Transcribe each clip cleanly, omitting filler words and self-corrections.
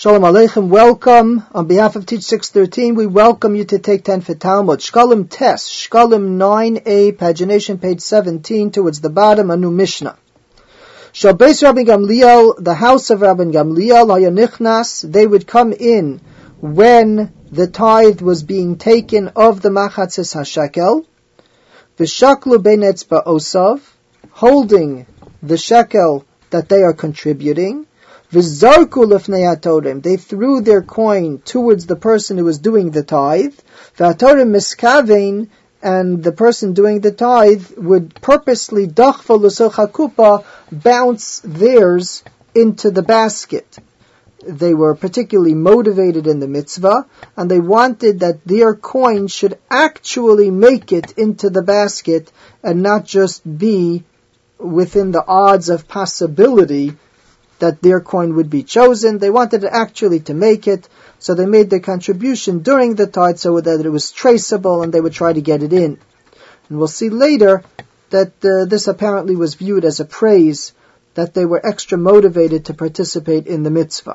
Shalom Aleichem, welcome. On behalf of Teach 613, we welcome you to take 10 for Talmud. Shkalim Tes, Shkalim 9a, pagination page 17, towards the bottom, a new Mishnah. Shabbeis Rabbi Gamliel, the house of Rabbi Gamliel, Hayanichnas, they would come in when the tithe was being taken of the Machatzis HaShekel, V'shaklu Beinetz Ba'osav, holding the shekel that they are contributing, V'zarku Lefnei HaTorem, they threw their coin towards the person who was doing the tithe, V'hatorem Miskavein, and the person doing the tithe would purposely dachfa l'soch hakupa, bounce theirs into the basket. They were particularly motivated in the mitzvah, and they wanted that their coin should actually make it into the basket and not just be within the odds of possibility that their coin would be chosen. They wanted it actually to make it, so they made their contribution during the tithe so that it was traceable and they would try to get it in. And we'll see later that this apparently was viewed as a praise, that they were extra motivated to participate in the mitzvah.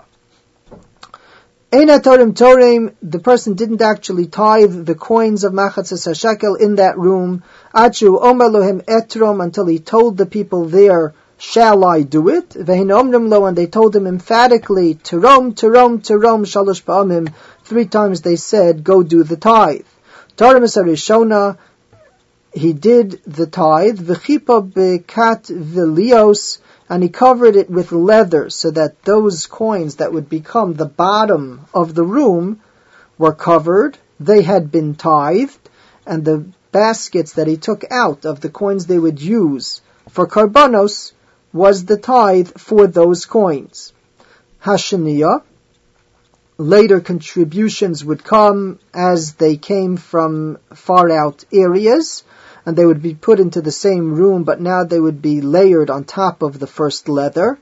Eina Torim Torim, the person didn't actually tithe the coins of Machatzis HaShekel in that room, Achu Omer Lohem Etrom, until he told the people there, shall I do it? Vehin Omrim Lo, and they told him emphatically, Terom, Terom, Terom, Shalosh Ba'amim, 3 times they said, go do the tithe. Torim Esarishona, he did the tithe, V'chipa Bekat Vilios, and he covered it with leather so that those coins that would become the bottom of the room were covered. They had been tithed, and the baskets that he took out of the coins they would use for karbanos was the tithe for those coins. Hashaniya, later contributions would come as they came from far out areas, and they would be put into the same room, but now they would be layered on top of the first leather.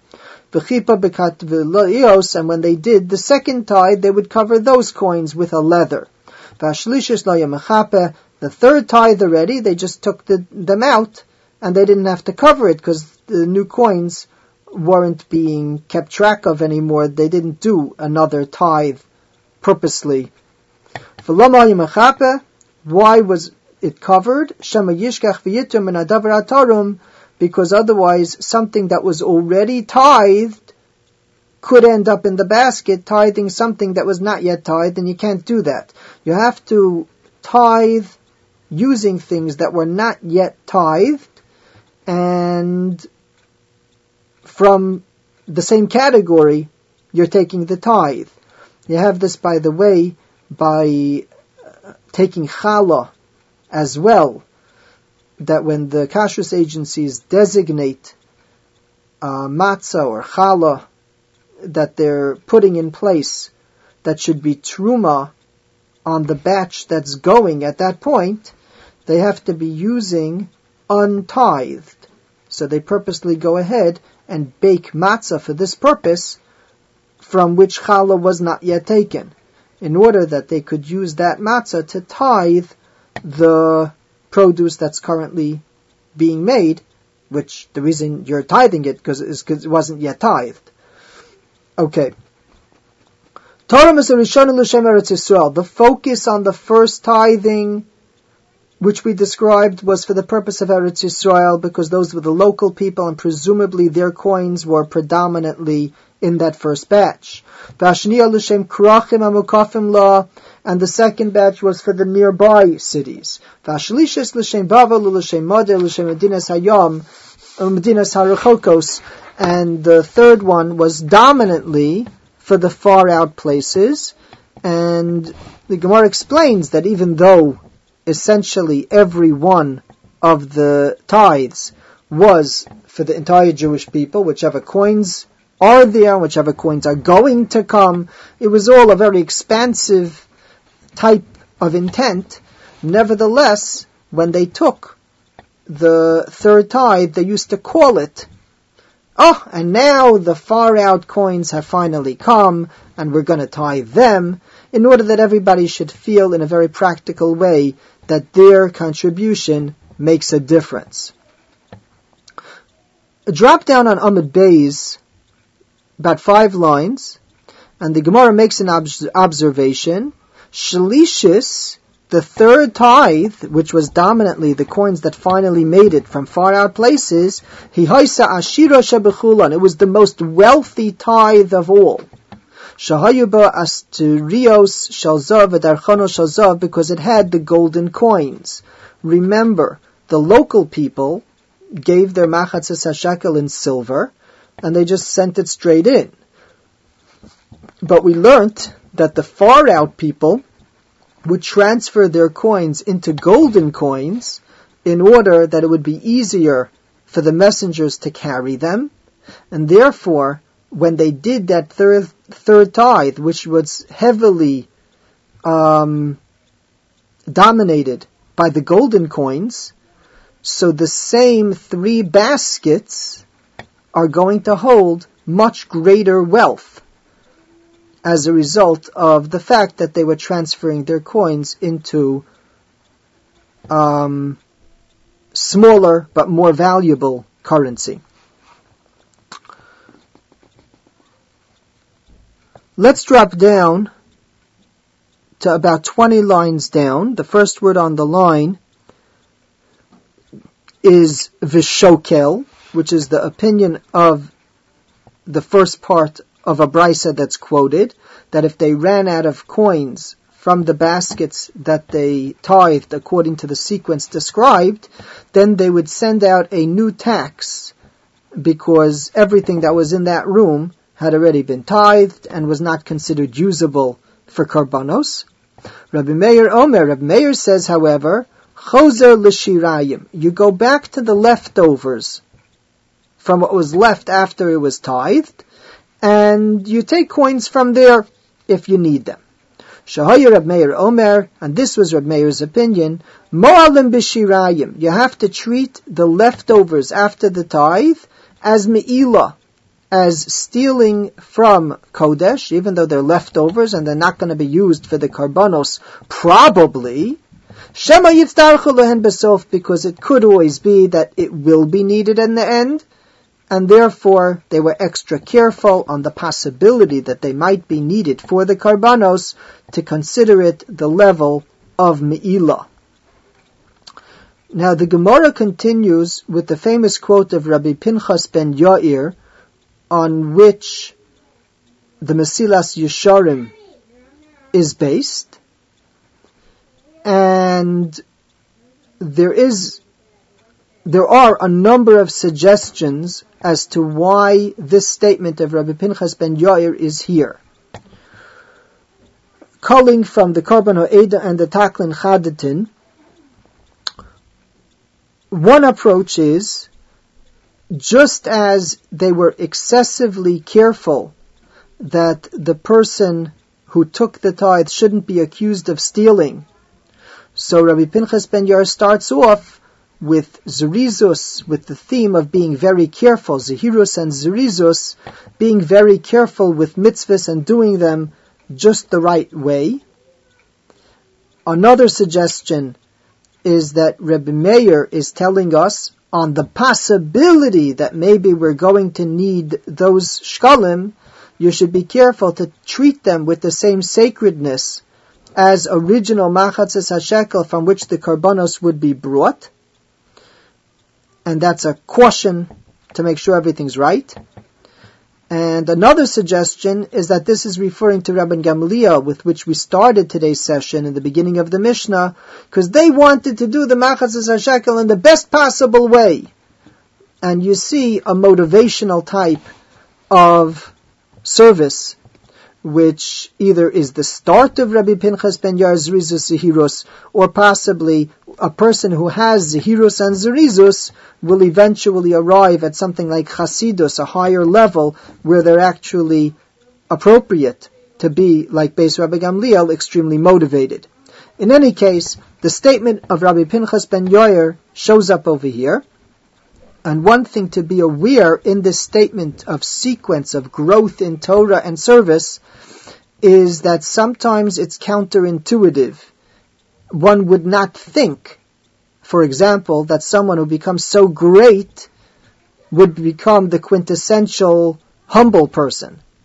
And when they did the second tithe, they would cover those coins with a leather. The third tithe already, they just took them out, and they didn't have to cover it because the new coins weren't being kept track of anymore. They didn't do another tithe purposely. Why was it covered? Because otherwise something that was already tithed could end up in the basket, tithing something that was not yet tithed, and you can't do that. You have to tithe using things that were not yet tithed, and from the same category, you're taking the tithe. You have this, by the way, by taking challah as well, that when the kashrus agencies designate matzah or challah that they're putting in place that should be truma on the batch that's going at that point, they have to be using untithed. So they purposely go ahead and bake matzah for this purpose from which challah was not yet taken, in order that they could use that matzah to tithe the produce that's currently being made, which the reason you're tithing it is because it wasn't yet tithed. Okay. The focus on the first tithing, which we described, was for the purpose of Eretz Yisrael, because those were the local people, and presumably their coins were predominantly in that first batch. And the second batch was for the nearby cities. And the third one was dominantly for the far out places. And the Gemara explains that even though essentially every one of the tithes was for the entire Jewish people, whichever coins are there, whichever coins are going to come, it was all a very expansive type of intent. Nevertheless, when they took the third tithe, they used to call it, and now the far out coins have finally come, and we're going to tithe them, in order that everybody should feel in a very practical way that their contribution makes a difference. A drop down on Amud Beis, about 5 lines, And the Gemara makes an observation. Shalishis, the third tithe, which was dominantly the coins that finally made it from far out places, Hihaisa Ashira Shabechulan, it was the most wealthy tithe of all. Shahayuba Asturios Shalzav Adarchano Shalzav, because it had the golden coins. Remember, the local people gave their machatzes hashekel in silver, and they just sent it straight in. But we learnt that the far out people would transfer their coins into golden coins in order that it would be easier for the messengers to carry them, and therefore, when they did that third tithe, which was heavily dominated by the golden coins, so the same 3 baskets are going to hold much greater wealth as a result of the fact that they were transferring their coins into smaller but more valuable currency. Let's drop down to about 20 lines down. The first word on the line is Vishokel, which is the opinion of the first part of a brisa that's quoted, that if they ran out of coins from the baskets that they tithed according to the sequence described, then they would send out a new tax because everything that was in that room had already been tithed and was not considered usable for karbanos. Rabbi Meir says, however, chozer l'shirayim, you go back to the leftovers from what was left after it was tithed, and you take coins from there if you need them. Shahaya Rabbi Meir Omer, and this was Rabbi Meir's opinion, mo'alim b'shirayim, you have to treat the leftovers after the tithe as me'ilah, as stealing from Kodesh, even though they're leftovers and they're not going to be used for the karbanos, probably, Shema yitzdarchu lehen besof, because it could always be that it will be needed in the end, and therefore they were extra careful on the possibility that they might be needed for the karbanos to consider it the level of me'ilah. Now the Gemara continues with the famous quote of Rabbi Pinchas ben Yair, on which the Mesilas Yesharim is based, and there are a number of suggestions as to why this statement of Rabbi Pinchas ben Yair is here. Calling from the Korban Ha'eda and the Taklin Chadatin, one approach is, just as they were excessively careful that the person who took the tithe shouldn't be accused of stealing, so Rabbi Pinchas ben Yair starts off with Zerizus, with the theme of being very careful, Zehirus and Zerizus, being very careful with mitzvahs and doing them just the right way. Another suggestion is that Rabbi Meir is telling us on the possibility that maybe we're going to need those shkalim, you should be careful to treat them with the same sacredness as original machatzes hashekel from which the karbanos would be brought. And that's a caution to make sure everything's right. And another suggestion is that this is referring to Rabban Gamliel, with which we started today's session in the beginning of the Mishnah, because they wanted to do the machatzes hashekel in the best possible way. And you see a motivational type of service, which either is the start of Rabbi Pinchas ben Yair's Zerizus Zehirus, or possibly a person who has Zehirus and Zerizus will eventually arrive at something like Chasidus, a higher level, where they're actually appropriate to be, like Beis Rabbi Gamliel, extremely motivated. In any case, the statement of Rabbi Pinchas ben Yair shows up over here. And one thing to be aware in this statement of sequence of growth in Torah and service is that sometimes it's counterintuitive. One would not think, for example, that someone who becomes so great would become the quintessential humble person,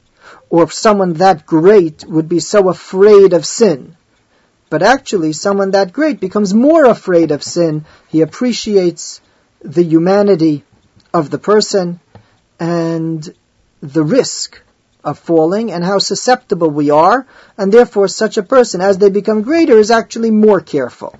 or someone that great would be so afraid of sin. But actually, someone that great becomes more afraid of sin. He appreciates the humanity of the person and the risk of falling and how susceptible we are, and therefore such a person, as they become greater, is actually more careful.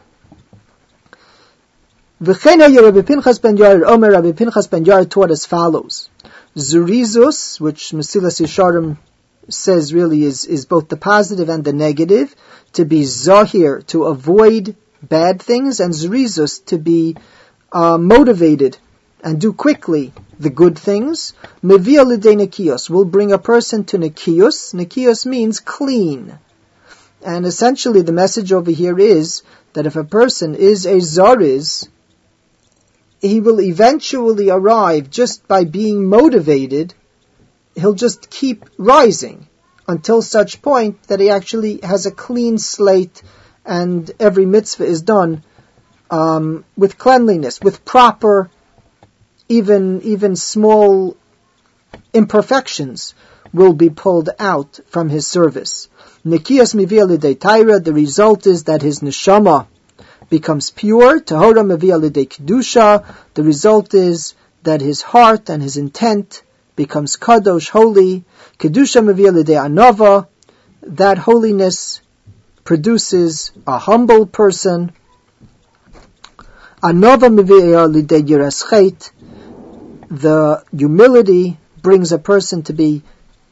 Rabbi Pinchas ben Yair taught as follows. Zurizus, which Mesilas Yesharim says really is both the positive and the negative, to be zahir, to avoid bad things, and zurizus, to be motivated and do quickly the good things. Mevia l'idei nekios, will bring a person to nekios. Nekios means clean. And essentially the message over here is that if a person is a zariz, he will eventually arrive just by being motivated. He'll just keep rising until such point that he actually has a clean slate and every mitzvah is done with cleanliness, with proper, even small imperfections will be pulled out from his service. Nikiyas mivia l'idei taira, the result is that his neshama becomes pure. Tahora mivia l'idei kedusha, the result is that his heart and his intent becomes kadosh, holy. Kedusha mivia l'idei anava, that holiness produces a humble person. Anava mivia l'idei yiras chet, the humility brings a person to be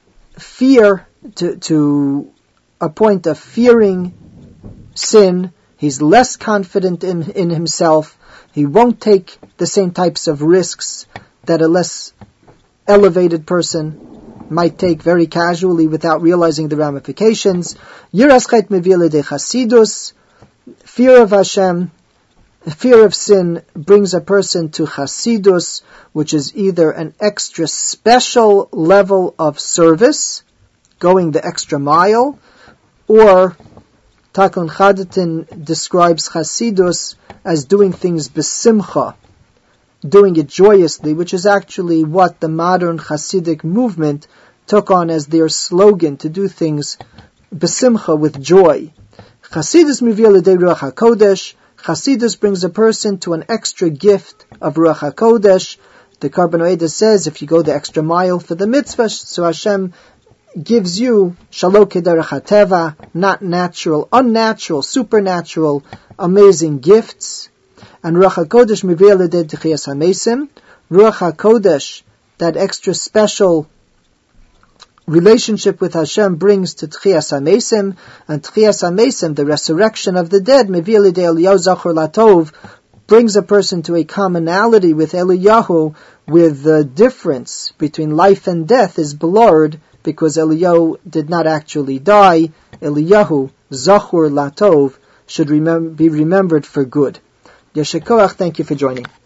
to a point of fearing sin. He's less confident in himself. He won't take the same types of risks that a less elevated person might take very casually without realizing the ramifications. Yiras chet mevia l'idei chasidus, fear of Hashem, fear of sin brings a person to chasidus, which is either an extra special level of service, going the extra mile, or Taklon Chadatin describes chasidus as doing things besimcha, doing it joyously, which is actually what the modern Hasidic movement took on as their slogan, to do things besimcha, with joy. Chasidus mivia l'idei ruach hakodesh, Chasidus brings a person to an extra gift of Ruach HaKodesh. The Karban Oeda says, if you go the extra mile for the mitzvah, so Hashem gives you Shalo Kederach HaTeva, not natural, unnatural, supernatural, amazing gifts. And Ruach HaKodesh mivia l'idei Tchias HaMesim. Ruach HaKodesh, that extra special relationship with Hashem, brings to Tchias HaMesim, and Tchias HaMesim, the resurrection of the dead, Mevia l'idei Eliyahu Zachor Latov, brings a person to a commonality with Eliyahu, with the difference between life and death is blurred, because Eliyahu did not actually die. Eliyahu, Zachor Latov, should be remembered for good. Yeshikoach, thank you for joining.